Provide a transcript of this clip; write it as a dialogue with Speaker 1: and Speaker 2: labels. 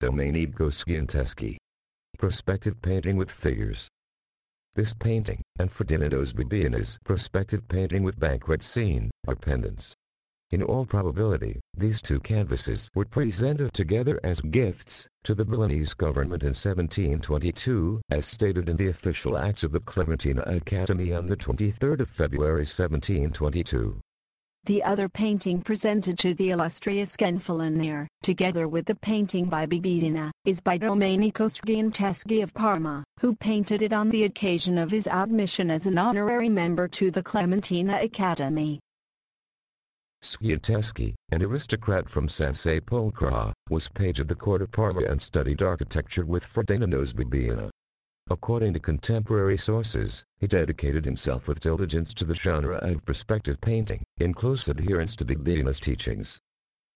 Speaker 1: Domenico Scienteschi. Perspective painting with figures. This painting, and Ferdinando Sbibbia's perspective painting with banquet scene, are pendants. In all probability, these two canvases were presented together as gifts to the Milanese government in 1722, as stated in the official acts of the Clementina Academy on the 23rd of February 1722.
Speaker 2: The other painting presented to the illustrious Gonfalonier, together with the painting by Bibbiena, is by Domenico Scienteschi of Parma, who painted it on the occasion of his admission as an honorary member to the Clementina Academy.
Speaker 1: Scienteschi, an aristocrat from San Sepolcro, was page at the court of Parma and studied architecture with Ferdinando Sbibbiena. According to contemporary sources, he dedicated himself with diligence to the genre of perspective painting, in close adherence to Bibbiena's teachings.